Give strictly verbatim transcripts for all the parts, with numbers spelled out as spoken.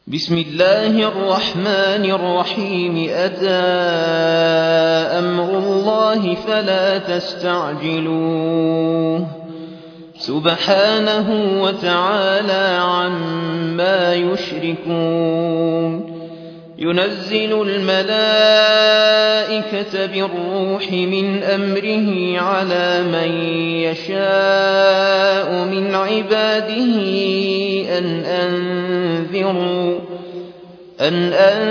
بسم الله الرحمن الرحيم أتى أمر الله فلا تستعجلوه سبحانه وتعالى عما يشركون ينزل الملائكة بالروح من أمره على من يشاء من عباده أن أنذروا أن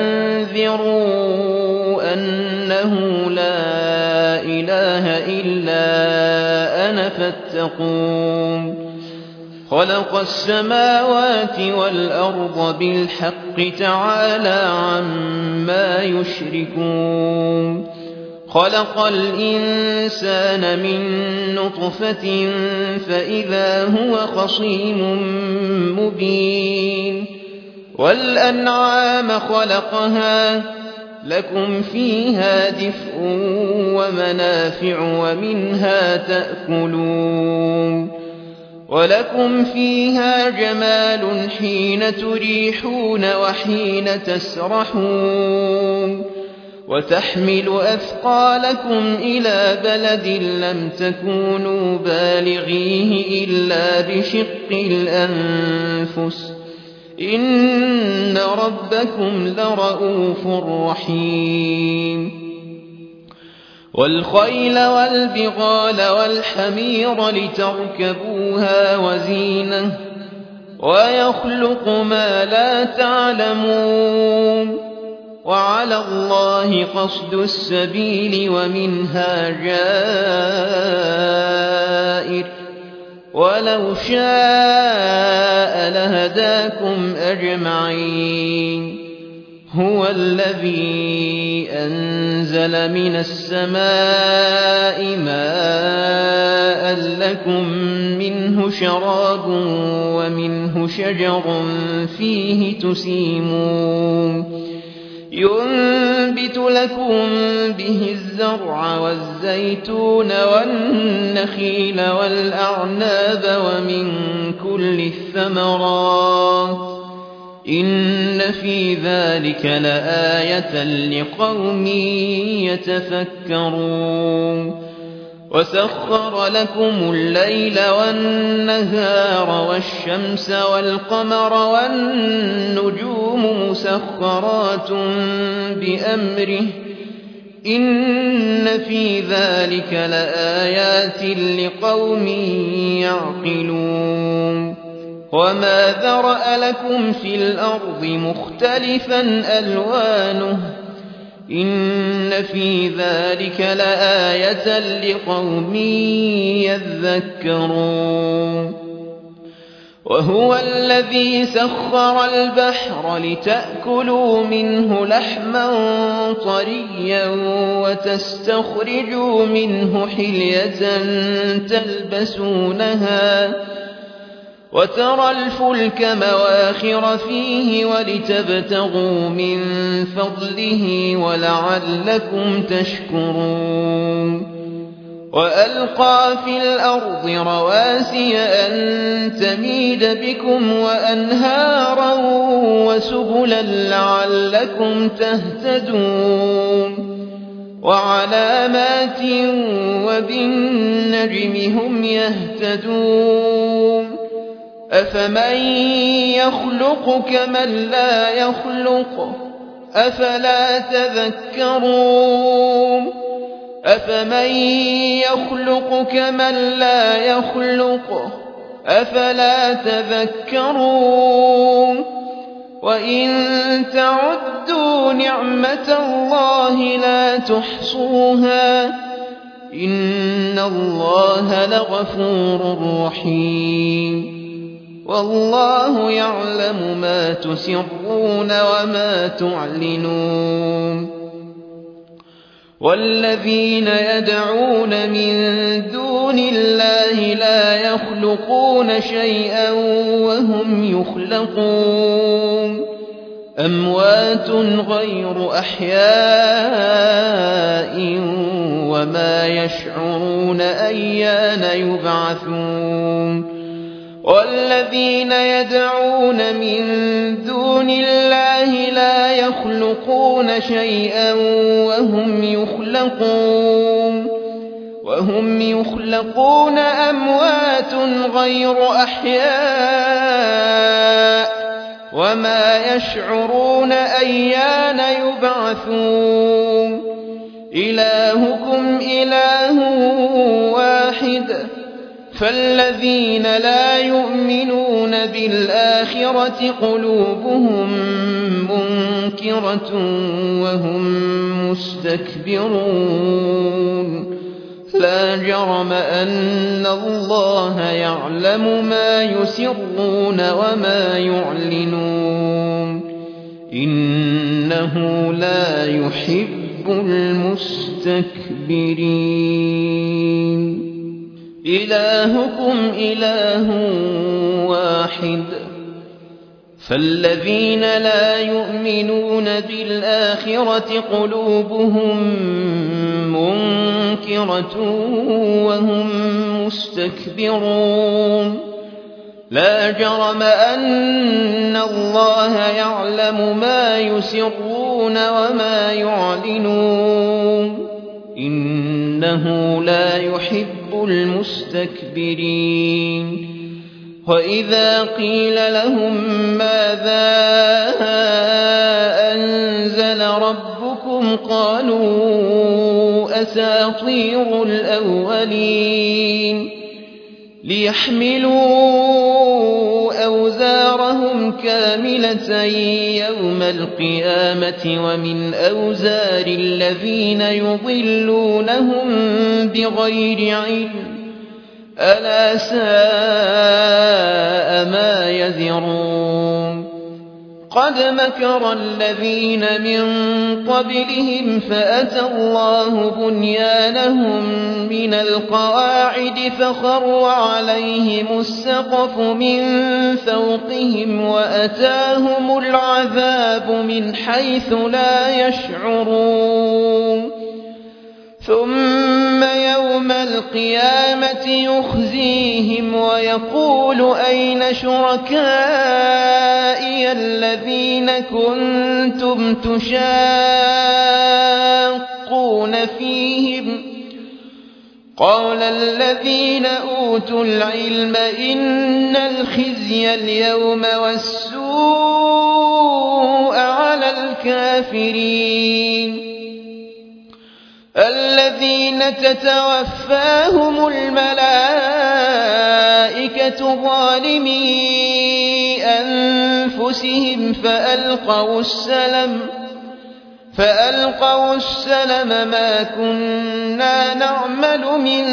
أنذروا أنه لا إله إلا أنا فاتقون خلق السماوات والأرض بالحق تعالى عما يشركون خلق الإنسان من نطفة فإذا هو خصيم مبين والأنعام خلقها لكم فيها دفء ومنافع ومنها تأكلون ولكم فيها جمال حين تريحون وحين تسرحون وتحمل أثقالكم إلى بلد لم تكونوا بالغيه إلا بشق الأنفس إن ربكم لرءوف رحيم والخيل والبغال والحمير لتركبوها وزينة ويخلق ما لا تعلمون وعلى الله قصد السبيل ومنها جائر ولو شاء لهداكم أجمعين هو الذي أنزل من السماء ماء لكم منه شراب ومنه شجر فيه تسيمون ينبت لكم به الزرع والزيتون والنخيل والأعناب ومن كل الثمرات إن في ذلك لآية لقوم يتفكرون وسخر لكم الليل والنهار والشمس والقمر والنجوم مسخرات بأمره إن في ذلك لآيات لقوم يعقلون وما ذرأ لكم في الأرض مختلفا ألوانه إن في ذلك لآية لقوم يذكرون وهو الذي سخر البحر لتأكلوا منه لحما طريا وتستخرجوا منه حلية تلبسونها وترى الفلك مواخر فيه ولتبتغوا من فضله ولعلكم تشكرون وألقى في الأرض رواسي أن تميد بكم وأنهارا وسبلا لعلكم تهتدون وعلامات وبالنجم هم يهتدون أفمن يخلق كمن لا يخلق أفلا تذكرون أفمن يخلق كمن لا يخلق أفلا تذكرون وإن تعدوا نعمة الله لا تحصوها إن الله لغفور رحيم والله يعلم ما تسرون وما تعلنون والذين يدعون من دون الله لا يخلقون شيئا وهم يخلقون أموات غير أحياء وما يشعرون أيان يبعثون والذين يدعون من دون الله لا يخلقون شيئا وهم يخلقون وهم يخلقون أموات غير أحياء وما يشعرون أيان يبعثون إلهكم إله واحد فالذين لا يؤمنون بالآخرة قلوبهم منكرة وهم مستكبرون لا جرم أن الله يعلم ما يسرون وما يعلنون إنه لا يحب المستكبرين إلهكم إله واحد فالذين لا يؤمنون بالآخرة قلوبهم منكرة وهم مستكبرون لا جرم أن الله يعلم ما يسرون وما يعلنون إنه لا يحب المستكبرين وإذا قيل لهم ماذا أنزل ربكم قالوا أساطير الأولين ليحملوا أوزارهم كاملة يوم القيامة ومن أوزار الذين يضلونهم بغير علم ألا ساء ما يزرون قد مكر الذين من قبلهم فأتى الله بنيانهم من القواعد فخر عليهم السقف من فوقهم وأتاهم العذاب من حيث لا يشعرون ثم يوم القيامة يخزيهم ويقول أين شركائي الذين كنتم تشاقون فيهم قال الذين أوتوا العلم إن الخزي اليوم والسوء على الكافرين الذين تتوفاهم الملائكة ظالمي أنفسهم فألقوا السلم فألقوا السلم ما كنا نعمل من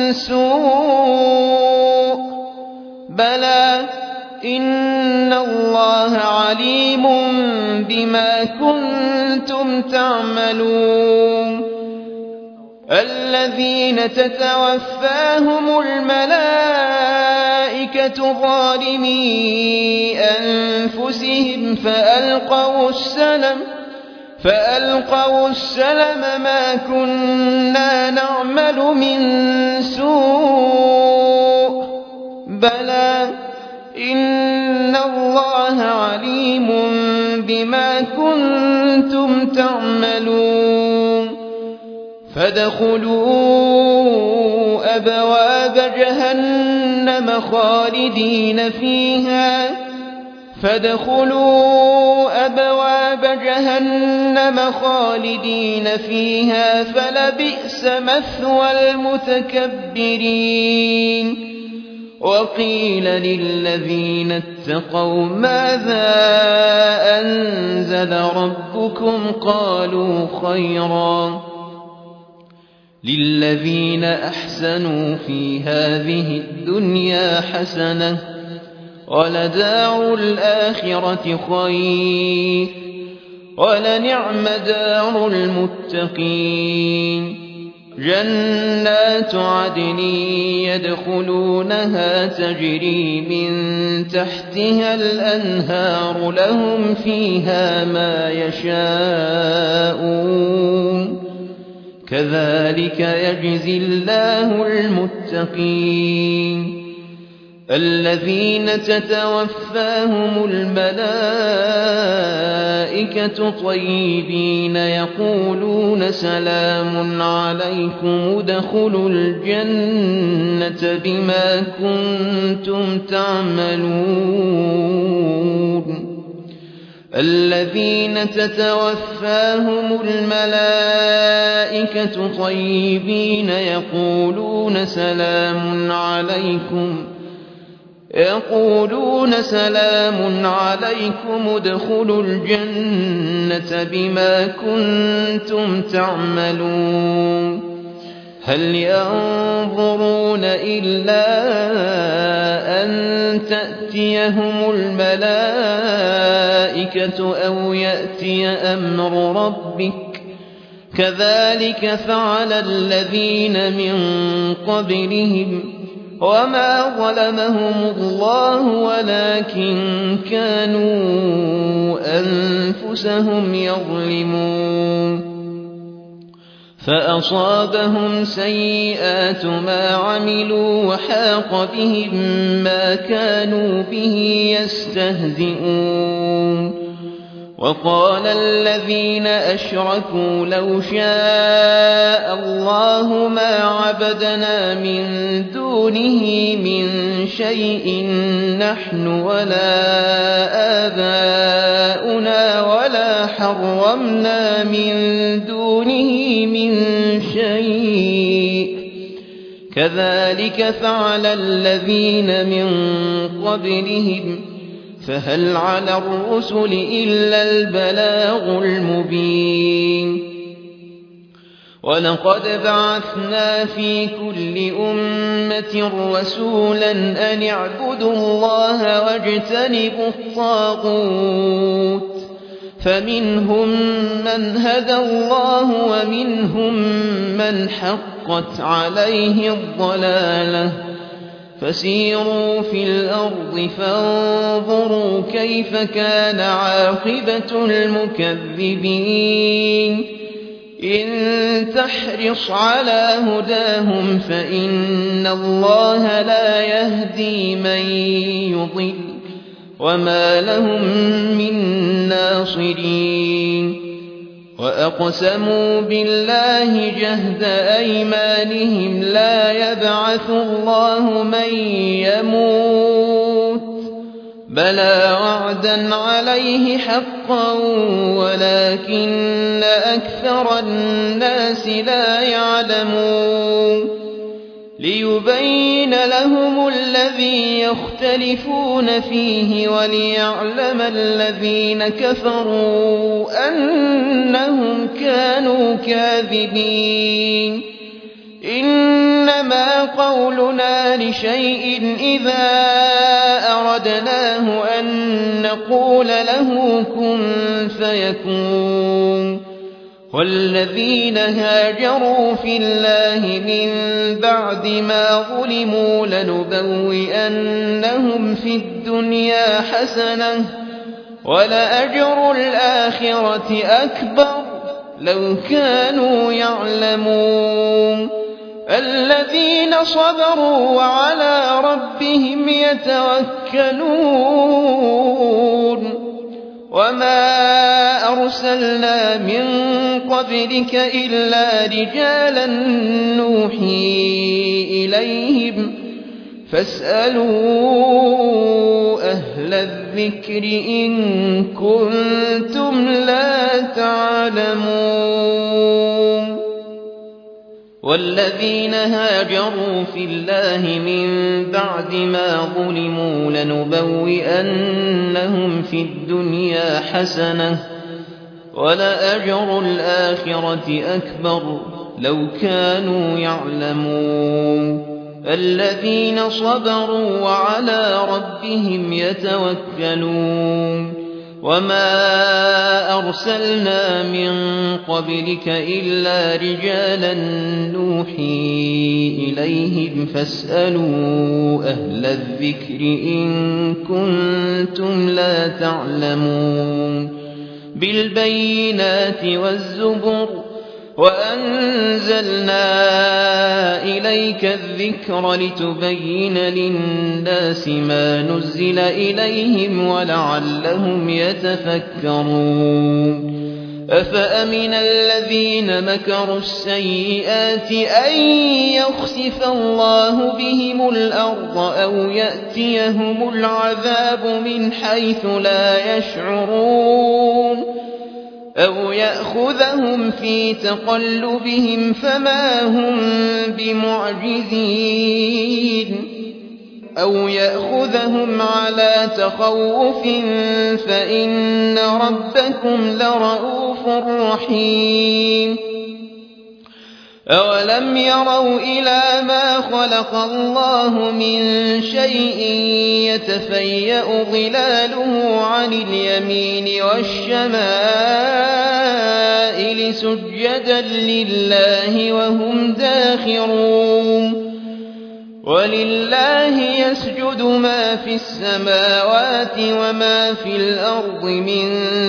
سوء بلى إن الله عليم بما كنتم تعملون الذين تتوفاهم الملائكة ظالمي أنفسهم فألقوا السلم فألقوا السلم ما كنا نعمل من سوء بلى إن الله عليم بما كنتم تعملون فادخلوا أبواب جهنم خالدين فيها فادخلوا أبواب جهنم خالدين فيها فلبئس مثوى المتكبرين وقيل للذين اتقوا ماذا أنزل ربكم قالوا خيرا للذين أحسنوا في هذه الدنيا حسنة ولدار الآخرة خير ولنعم دار المتقين جنات عدن يدخلونها تجري من تحتها الأنهار لهم فيها ما يشاءون كذلك يجزي الله المتقين الذين تتوفاهم الملائكة طيبين يقولون سلام عليكم ادخلوا الجنة بما كنتم تعملون الذين تتوفاهم الملائكة طيبين يقولون سلام عليكم يقولون سلام عليكم ادخلوا الجنة بما كنتم تعملون هل ينظرون إلا أن تأتيهم الملائكة أو يأتي أمر ربك كذلك فعل الذين من قبلهم وما ظلمهم الله ولكن كانوا أنفسهم يظلمون فأصابهم سيئات ما عملوا وحاق بهم ما كانوا به يستهزئون وقال الذين أشركوا لو شاء الله ما عبدنا من دونه من شيء نحن ولا آباؤنا ولا حرمنا من دونه من شيء كذلك فعل الذين من قبلهم فهل على الرسل إلا البلاغ المبين ولقد بعثنا في كل أمة رسولا أن اعبدوا الله واجتنبوا الطاغوت فمنهم من هدى الله ومنهم من حقت عليه الضلالة فسيروا في الأرض فانظروا كيف كان عاقبة المكذبين إن تحرص على هداهم فإن الله لا يهدي من يضل وما لهم من ناصرين وأقسموا بالله جهد أيمانهم لا يبعث الله من يموت بلى وعدا عليه حقا ولكن أكثر الناس لا يعلمون ليبين لهم الذي يختلفون فيه وليعلم الذين كفروا أنهم كانوا كاذبين إنما قولنا لشيء إذا أردناه أن نقول له كن فيكون والذين هاجروا في الله من بعد ما ظلموا لنبوئنهم في الدنيا حسنة ولأجر الآخرة أكبر لو كانوا يعلمون الذين صبروا وعلى ربهم يتوكلون وما أرسلنا من قبلك إلا رجالا نوحي إليهم فاسألوا أهل الذكر إن كنتم لا تعلمون والذين هاجروا في الله من بعد ما ظلموا لنبوئنهم في الدنيا حسنة ولأجر الآخرة أكبر لو كانوا يعلمون الذين صبروا وعلى ربهم يتوكلون وما أرسلنا من قبلك إلا رجالا نوحي إليهم فاسألوا أهل الذكر إن كنتم لا تعلمون بالبينات والزبر وأنزلنا إليك الذكر لتبين للناس ما نزل إليهم ولعلهم يتفكرون أفأمن الذين مكروا السيئات أن يخسف الله بهم الأرض أو يأتيهم العذاب من حيث لا يشعرون أو يأخذهم في تقلبهم فما هم بمعجزين أو يأخذهم على تخوف فإن ربكم لرءوف رحيم أولم يروا إلى ما خلق الله من شيء يتفيأ ظلاله عن اليمين والشمائل سجدا لله وهم داخرون ولله يسجد ما في السماوات وما في الأرض من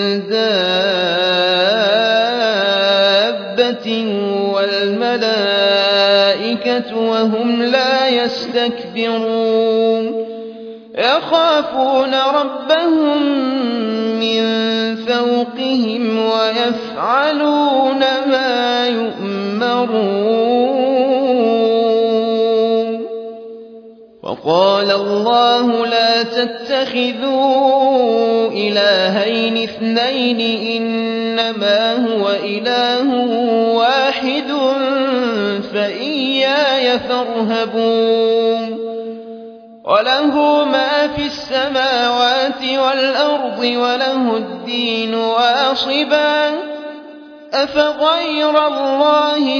دابة والملائكة وهم لا يستكبرون يخافون ربهم من فوقهم ويفعلون ما يؤمرون وقال الله لا تتخذوا إلهين اثنين إنما هو إله واحد فإياي فارهبون وله ما في السماوات والأرض وله الدين واصبا أفغير الله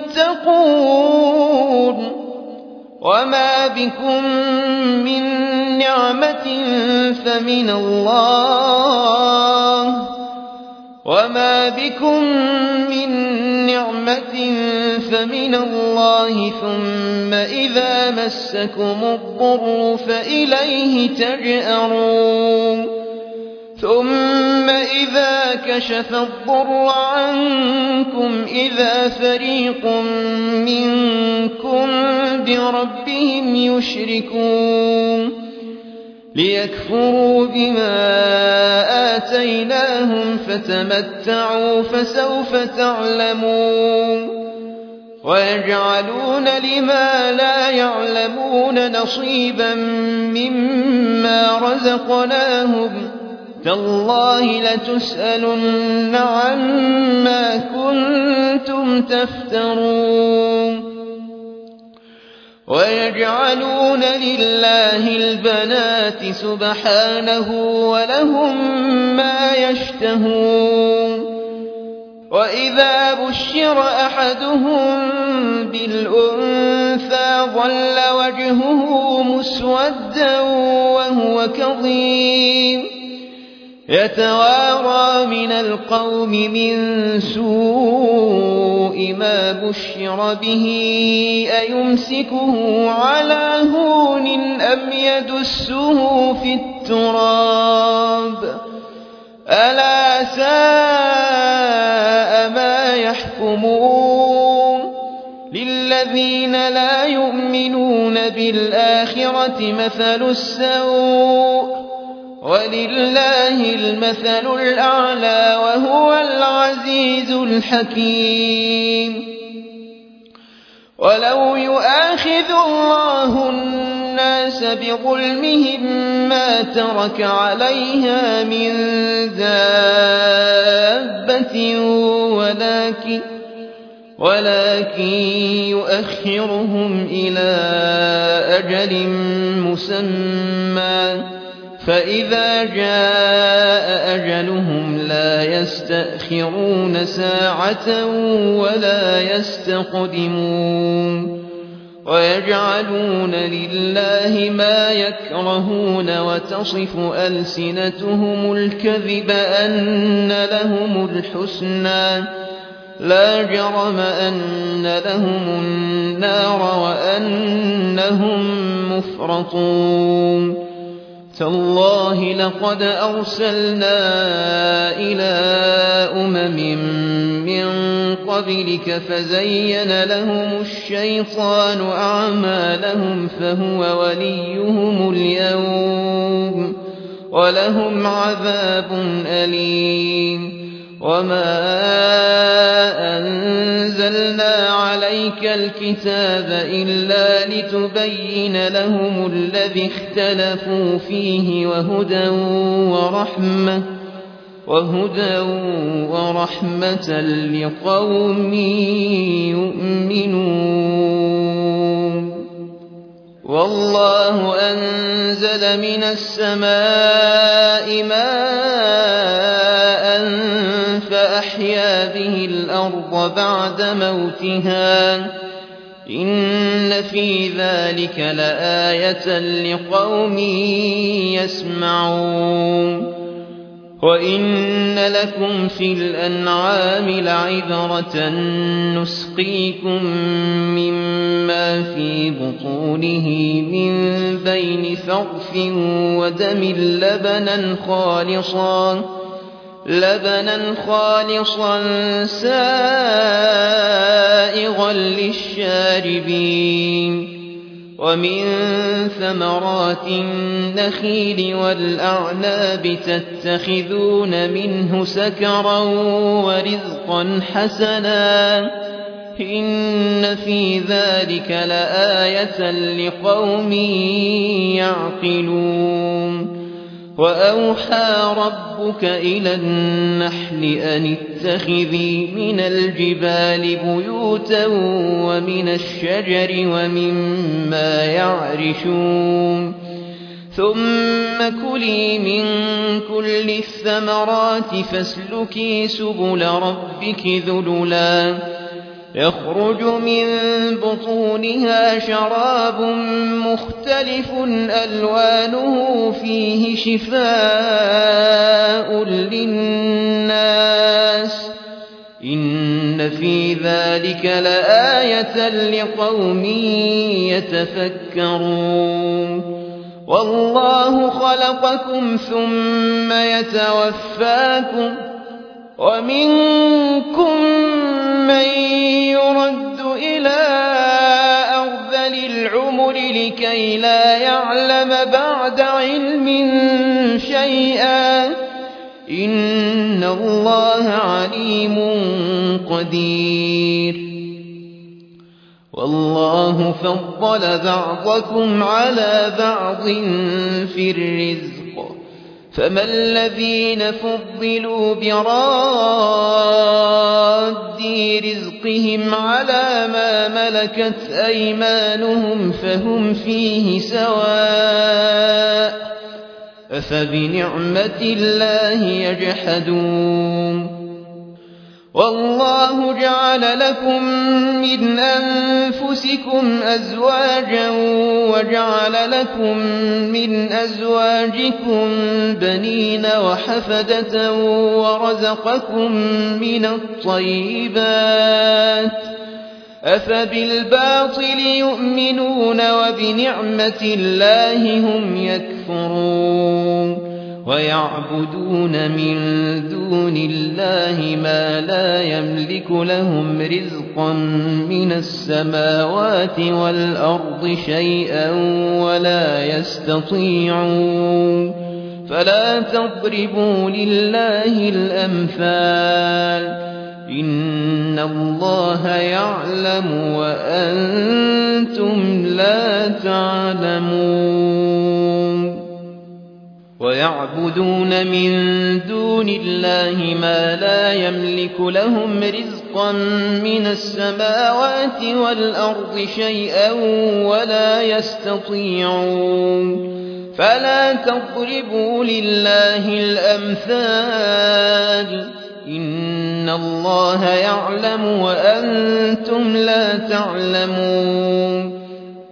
تتقون وما بكم من نعمة فمن الله وما بكم من نعمة فمن الله ثم إذا مسكم الضر فإليه تجأرون ثم إذا كشف الضر عنكم إذا فريق منكم بربهم يشركون ليكفروا بما آتيناهم فتمتعوا فسوف تعلمون ويجعلون لما لا يعلمون نصيبا مما رزقناهم تالله لتسألن عما كنتم تفترون ويجعلون لله البنات سبحانه ولهم ما يشتهون وإذا بشر أحدهم بالأنثى ظل وجهه مسودا وهو كظيم يتوارى من القوم من سوء ما بشر به أيمسكه على هون أم يدسه في التراب ألا ساء ما يحكمون للذين لا يؤمنون بالآخرة مثل السوء ولله المثل الأعلى وهو العزيز الحكيم ولو يؤاخذ الله الناس بظلمهم ما ترك عليها من دابة ولكن ولكن يؤخرهم إلى أجل مسمى فإذا جاء أجلهم لا يستأخرون ساعة ولا يستقدمون ويجعلون لله ما يكرهون وتصف ألسنتهم الكذب أن لهم الحسنى لا جرم أن لهم النار وأنهم مفرطون تالله لقد أرسلنا إلى أمم من قبلك فزين لهم الشيطان أعمالهم فهو وليهم اليوم ولهم عذاب أليم وما أنزلنا عليك الكتاب إلا لتبين لهم الذي اختلفوا فيه وهدى ورحمة وهدى ورحمة لقوم يؤمنون والله أنزل من السماء ماء فأحيا به الأرض بعد موتها إن في ذلك لآية لقوم يسمعون وإن لكم في الأنعام لعبرة نسقيكم مما في بطونه من بين فرث ودم لبنا خالصا لبنا خالصا سائغا للشاربين ومن ثمرات النخيل والأعناب تتخذون منه سكرا ورزقا حسنا إن في ذلك لآية لقوم يعقلون وأوحى ربك إلى النحل أن اتخذي من الجبال بيوتا ومن الشجر ومما يعرشون ثم كلي من كل الثمرات فاسلكي سبل ربك ذللا يخرج من بطونها شراب مختلف ألوانه فيه شفاء للناس إن في ذلك لآية لقوم يتفكرون والله خلقكم ثم يتوفاكم ومنكم من يرد إلى أرذل العمر لكي لا يعلم بعد علم شيئا إن الله عليم قدير والله فضل بعضكم على بعض في الرزق فما الذين فضلوا براد رزقهم على ما ملكت أيمانهم فهم فيه سواء أفبنعمة الله يجحدون والله جعل لكم من أنفسكم أزواجا وجعل لكم من أزواجكم بنين وحفدة ورزقكم من الطيبات أفبالباطل يؤمنون وبنعمة الله هم يكفرون ويعبدون من دون الله ما لا يملك لهم رزقا من السماوات والأرض شيئا ولا يستطيعون فلا تضربوا لله الأمثال إن الله يعلم وأنتم لا تعلمون ويعبدون من دون الله ما لا يملك لهم رزقا من السماوات والأرض شيئا ولا يستطيعون فلا تضربوا لله الأمثال إن الله يعلم وأنتم لا تعلمون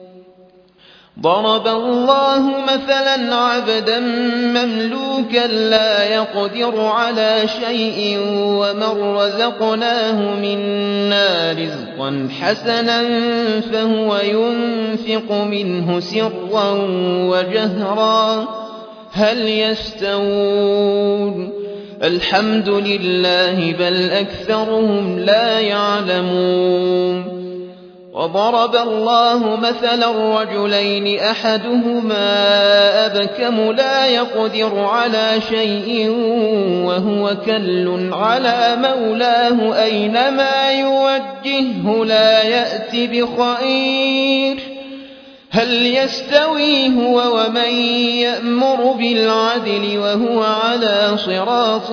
ضرب الله مثلا عبدا مملوكا لا يقدر على شيء ومن رزقناه منا رزقا حسنا فهو ينفق منه سرا وجهرا هل يستوون الحمد لله بل أكثرهم لا يعلمون وضرب الله مثلا رجلين أحدهما أبكم لا يقدر على شيء وهو كل على مولاه أينما يوجهه لا يأت بخير هل يستوي هو ومن يأمر بالعدل وهو على صراط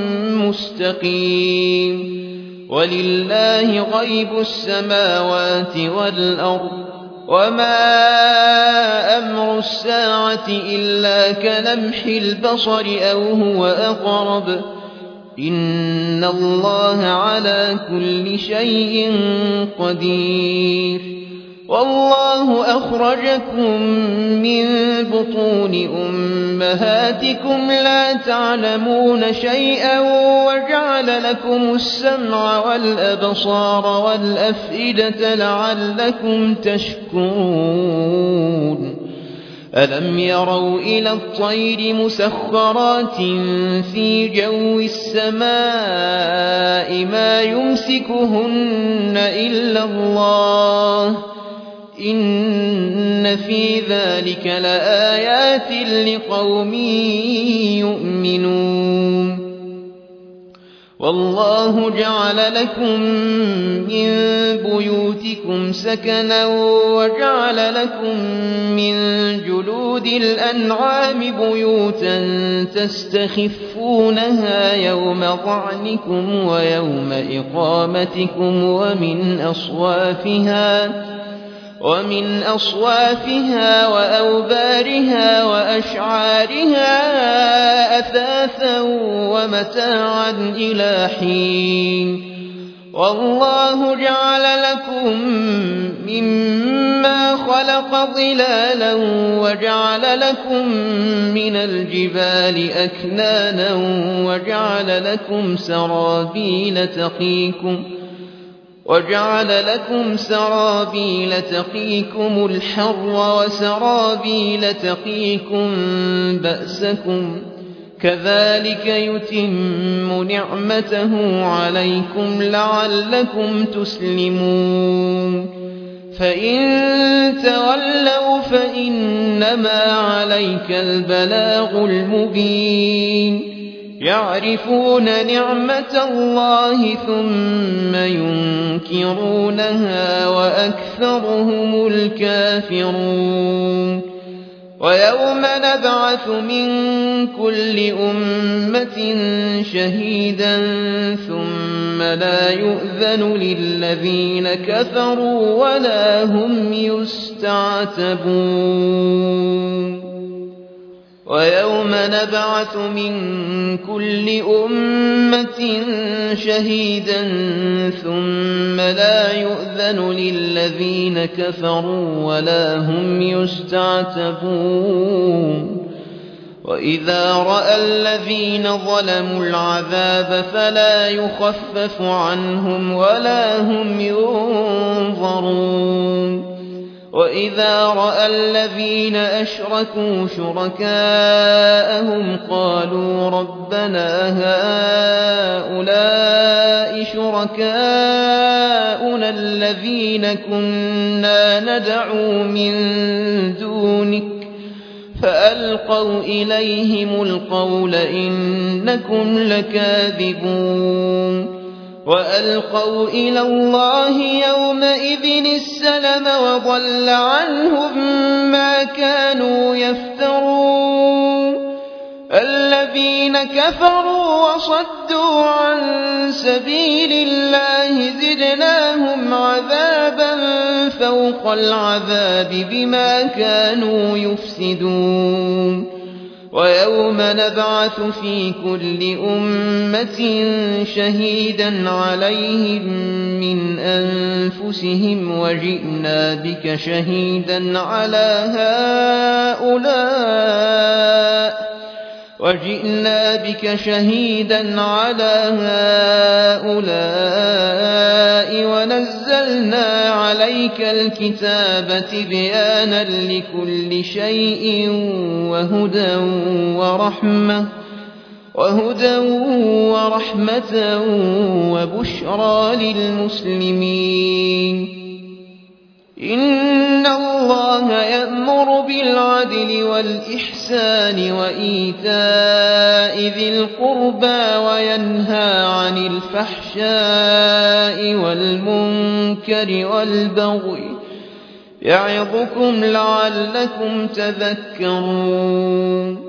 مستقيم ولله غيب السماوات والأرض وما أمر الساعة إلا كلمح البصر أو هو أقرب إن الله على كل شيء قدير والله أخرجكم من بطون أمهاتكم لا تعلمون شيئا وجعل لكم السمع والأبصار والأفئدة لعلكم تشكرون ألم يروا إلى الطير مسخرات في جو السماء ما يمسكهن إلا الله إن في ذلك لآيات لقوم يؤمنون والله جعل لكم من بيوتكم سكنا وجعل لكم من جلود الأنعام بيوتا تستخفونها يوم ظعنكم ويوم إقامتكم ومن أصوافها ومن أصوافها وأوبارها وأشعارها أثاثا ومتاعا إلى حين والله جعل لكم مما خلق ظلالا وجعل لكم من الجبال أكنانا وجعل لكم سرابيل تقيكم وجعل لكم سرابيل تقيكم الحر وسرابيل تقيكم بأسكم كذلك يتم نعمته عليكم لعلكم تسلمون فإن تولوا فإنما عليك البلاغ المبين يعرفون نعمة الله ثم ينكرونها وأكثرهم الكافرون ويوم نبعث من كل أمة شهيدا ثم لا يؤذن للذين كفروا ولا هم يستعتبون ويوم نبعث من كل أمة شهيدا ثم لا يؤذن للذين كفروا ولا هم يستعتبون وإذا رأى الذين ظلموا العذاب فلا يخفف عنهم ولا هم ينظرون وإذا رأى الذين أشركوا شركاءهم قالوا ربنا هؤلاء شركاؤنا الذين كنا ندعو من دونك فألقوا إليهم القول إنكم لكاذبون وألقوا إلى الله يومئذ السلم وضل عنهم ما كانوا يفترون الذين كفروا وصدوا عن سبيل الله زدناهم عذابا فوق العذاب بما كانوا يفسدون ويوم نبعث في كل أمة شهيدا عليهم من أنفسهم وجئنا بك شهيدا على هؤلاء وجئنا بك شهيدا على هؤلاء ونزلنا عليك الكتاب تبيانا لكل شيء وهدى ورحمة وهدى ورحمة وبشرى للمسلمين. إن الله يأمر بالعدل والإحسان وإيتاء ذي القربى وينهى عن الفحشاء والمنكر والبغي يعظكم لعلكم تذكرون.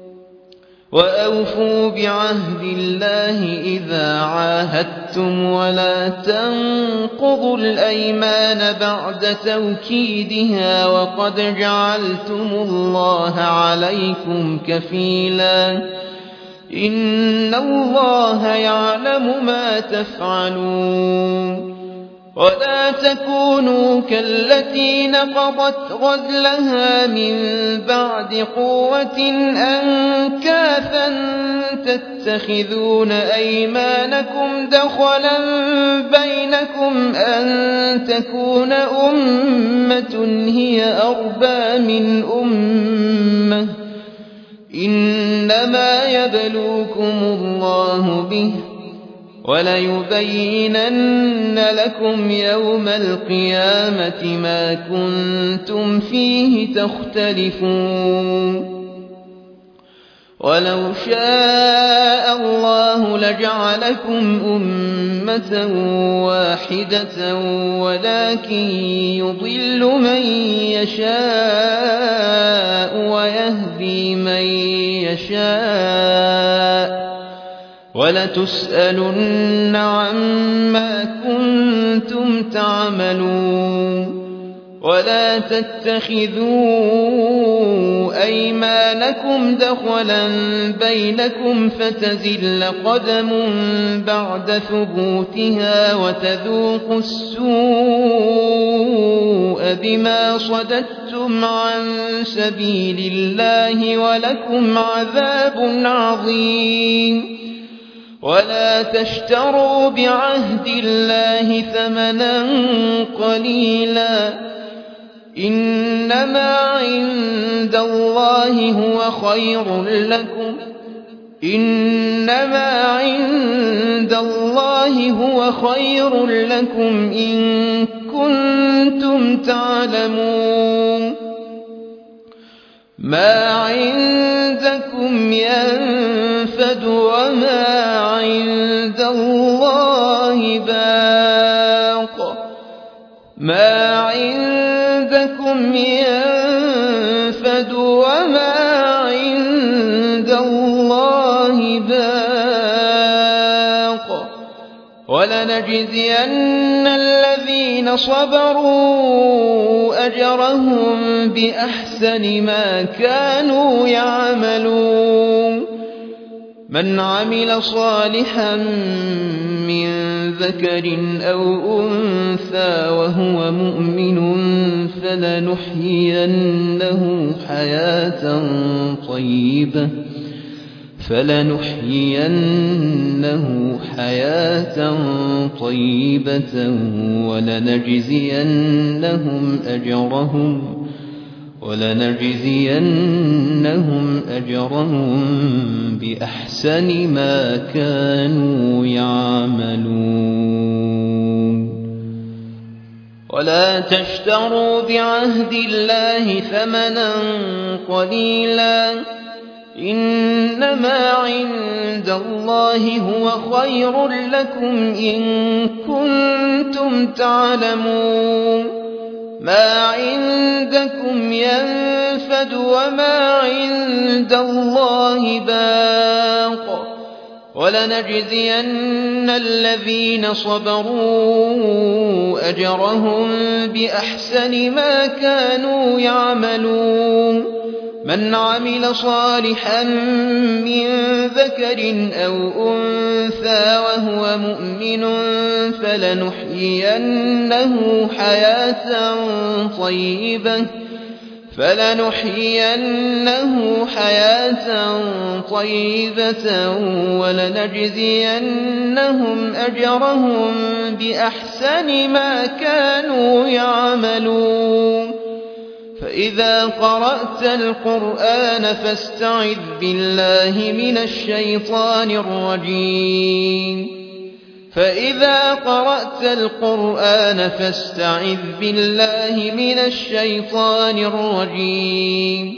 وأوفوا بعهد الله إذا عاهدتم ولا تنقضوا الأيمان بعد توكيدها وقد جعلتم الله عليكم كفيلا إن الله يعلم ما تفعلون. ولا تكونوا كالتي نقضت غزلها من بعد قوة أنكاثا تتخذون أيمانكم دخلا بينكم أن تكون أمة هي أربى من أمة إنما يبلوكم الله به وليبينن لكم يوم القيامة ما كنتم فيه تختلفون. ولو شاء الله لجعلكم أمة واحدة ولكن يضل من يشاء ويهدي من يشاء ولتسألن عما كنتم تعملون. ولا تتخذوا أيمانكم دخلا بينكم فتزل قدم بعد ثبوتها وتذوقوا السوء بما صددتم عن سبيل الله ولكم عذاب عظيم. ولا تشتروا بعهد الله ثمنا قليلا إنما عند الله هو خير لكم إنما عند الله هو خير لكم إن كنتم تعلمون. ما عندكم ينفد وما عند الله باق ما عندكم ينفد وما عند الله باق ولنجزين الذين صبروا أجرهم بأحسن ما كانوا يعملون. من عمل صالحا من ذكر أو أنثى وهو مؤمن فلنحيينه حياة طيبة فلنحيينه حياة طيبة ولنجزينهم أجرهم ولنجزينهم أجرهم بأحسن ما كانوا يعملون. ولا تشتروا بعهد الله ثمنا قليلا إنما عند الله هو خير لكم إن كنتم تعلمون. ما عندكم ينفد وما عند الله باق ولنجزين الذين صبروا أجرهم بأحسن ما كانوا يعملون. من عمل صالحا من ذكر أو أنثى وهو مؤمن فلنحيينه حياة طيبة فلنحيينه حياة طيبة ولنجزينهم أجرهم بأحسن ما كانوا يعملون. فإذا قرأت القرآن فاستعذ بالله من الشيطان الرجيم فإذا قرأت القرآن فاستعذ بالله من الشيطان الرجيم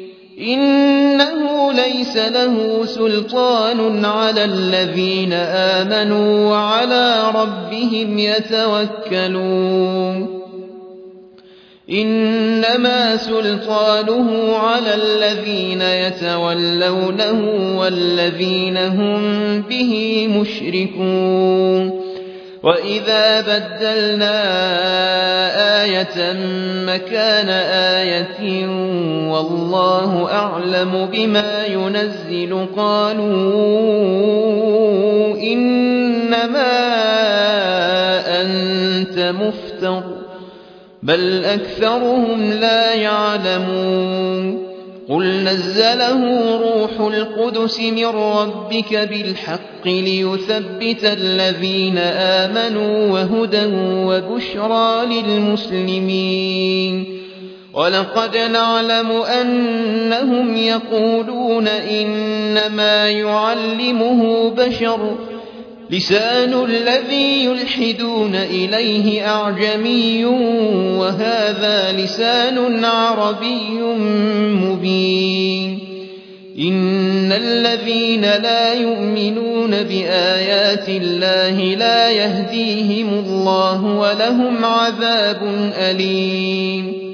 إنه ليس له سلطان على الذين آمنوا وعلى ربهم يتوكلون إنما سلطانه على الذين يتولونه والذين هم به مشركون وإذا بدلنا آية مكان آية والله أعلم بما ينزل قالوا إنما أنت مفتر بل أكثرهم لا يعلمون قل نزله روح القدس من ربك بالحق ليثبت الذين آمنوا وهدى وبشرى للمسلمين ولقد نعلم أنهم يقولون إنما يعلمه بشر لسان الذي يلحدون إليه أعجمي وهذا لسان عربي مبين إن الذين لا يؤمنون بآيات الله لا يهديهم الله ولهم عذاب أليم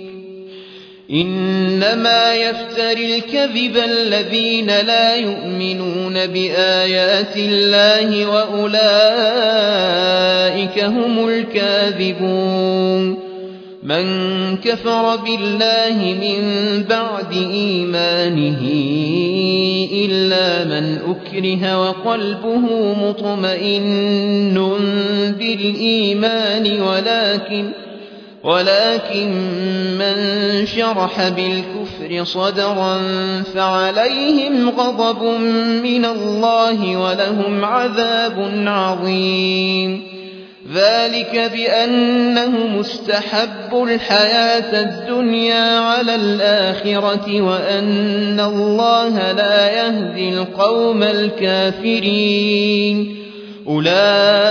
إنما يفتري الكذب الذين لا يؤمنون بآيات الله وأولئك هم الكاذبون من كفر بالله من بعد إيمانه إلا من أكره وقلبه مطمئن بالإيمان ولكن ولكن من شرح بالكفر صدرا فعليهم غضب من الله ولهم عذاب عظيم ذلك بأنهم استحبوا الحياة الدنيا على الآخرة وأن الله لا يهدي القوم الكافرين أولئك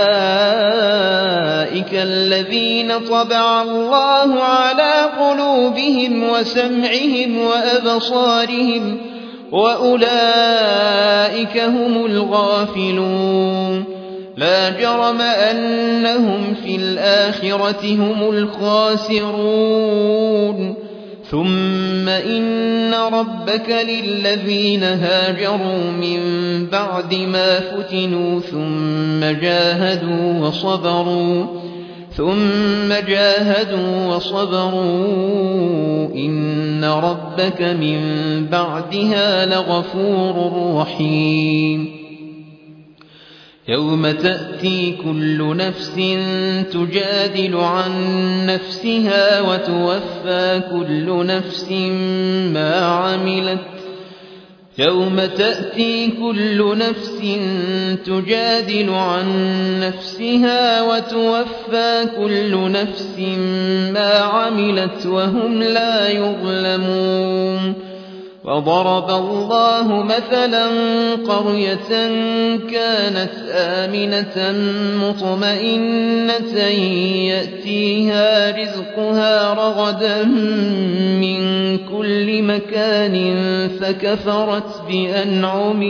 الذين طبع الله على قلوبهم وسمعهم وأبصارهم وأولئك هم الغافلون لا جرم أنهم في الآخرة هم الخاسرون ثم إن ربك للذين هاجروا من بعد ما فتنوا ثم جاهدوا وصبروا ثم جاهدوا وصبروا إن ربك من بعدها لغفور رحيم يوم تأتي كل نفس تجادل عن نفسها وتوفى كل نفس ما عملت يوم تأتي كل نفس تجادل عن نفسها وتوفى كل نفس ما عملت وهم لا يظلمون وضرب الله مثلا قرية كانت آمنة مطمئنة يأتيها رزقها رغدا من كل مكان فكفرت بأنعم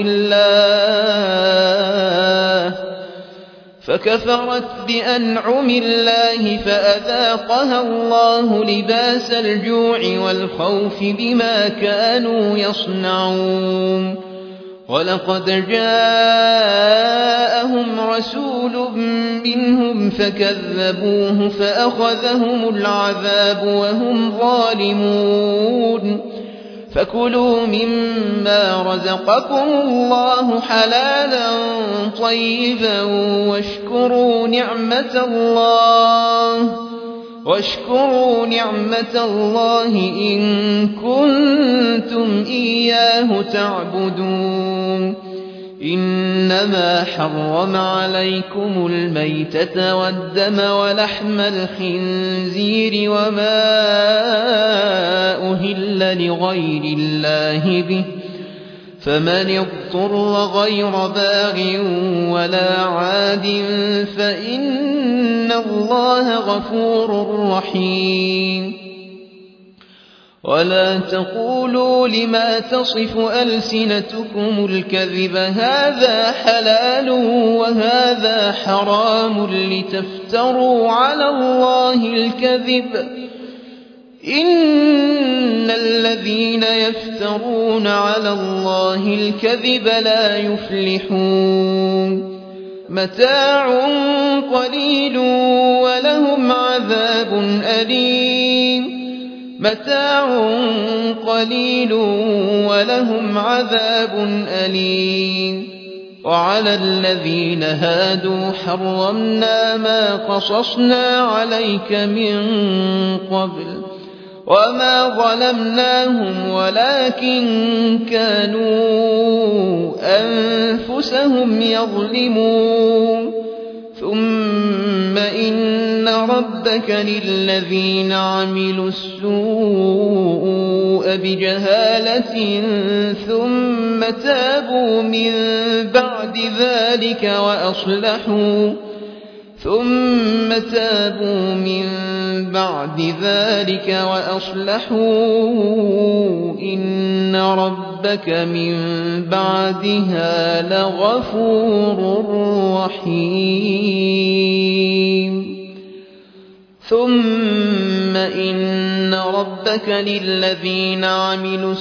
الله فكفرت بأنعم الله فأذاقها الله لباس الجوع والخوف بما كانوا يصنعون ولقد جاءهم رسول منهم فكذبوه فأخذهم العذاب وهم ظالمون فكلوا مما رزقكم الله حلالا طيبا واشكروا نعمة الله واشكروا نعمة الله إن كنتم إياه تعبدون إنما حرم عليكم الميتة والدم ولحم الخنزير وما أهل لغير الله به فمن اضطر غير باغ ولا عاد فإن الله غفور رحيم. ولا تقولوا لما تصف ألسنتكم الكذب هذا حلال وهذا حرام لتفتروا على الله الكذب إن الذين يفترون على الله الكذب لا يفلحون. متاع قليل ولهم عذاب أليم متاع قليل ولهم عذاب أليم. وعلى الذين هادوا حرمنا ما قصصنا عليك من قبل وما ظلمناهم ولكن كانوا أنفسهم يظلمون. ثم إن ربك للذين عملوا السوء بجهالة ثم تابوا من بعد ذلك وأصلحوا ثم تابوا من بعد ذلك وأصلحوا إن ربك من بعدها لغفور رحيم. ثم إن ربك للذين عملوا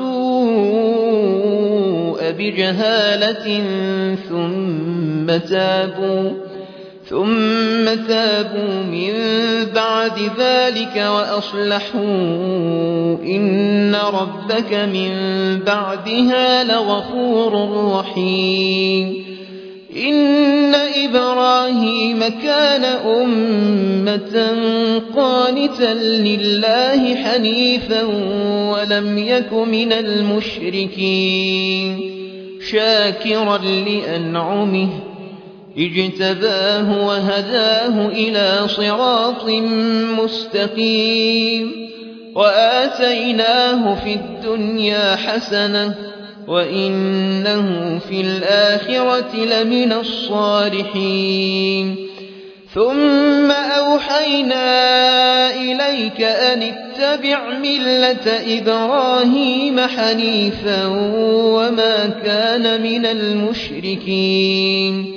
السوء بجهالة ثم تابوا ثم تابوا من بعد ذلك وأصلحوا إن ربك من بعدها لغفور رحيم. إن إبراهيم كان أمة قانتا لله حنيفا ولم يك من المشركين شاكرا لأنعمه اجتباه وهداه إلى صراط مستقيم. وآتيناه في الدنيا حسنة وإنه في الآخرة لمن الصالحين. ثم أوحينا إليك أن اتبع ملة إبراهيم حنيفا وما كان من المشركين.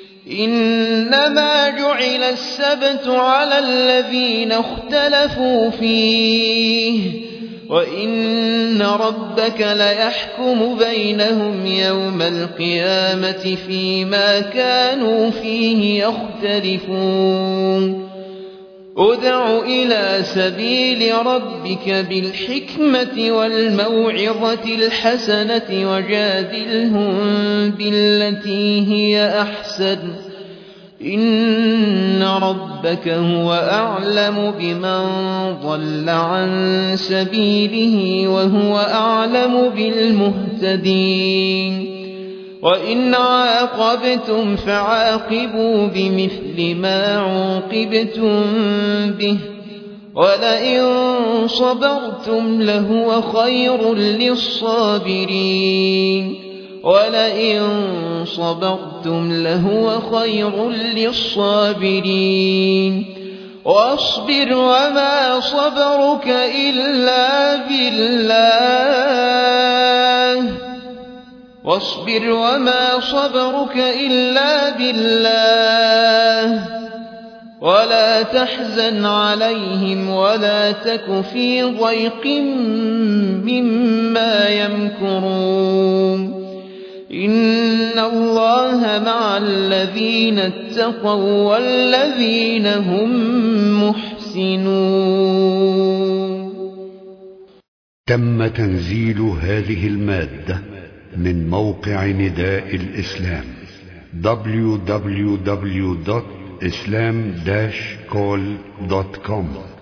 إنما جعل السبت على الذين اختلفوا فيه وإن ربك ليحكم بينهم يوم القيامة فيما كانوا فيه يختلفون. ادع إلى سبيل ربك بالحكمة والموعظة الحسنة وجادلهم بالتي هي أحسن إن ربك هو أعلم بمن ضل عن سبيله وهو أعلم بالمهتدين. وإن عاقبتم فعاقبوا بمثل ما عوقبتم به ولئن صبرتم لهو خير للصابرين ولئن صبرتم لهو خير للصابرين. واصبر وما صبرك إلا بالله واصبر وما صبرك إلا بالله ولا تحزن عليهم ولا تك في ضيق مما يمكرون. إن الله مع الذين اتقوا والذين هم محسنون. تم تنزيل هذه المادة من موقع نداء الإسلام دبليو دبليو دبليو دوت إسلام داش كول دوت كوم.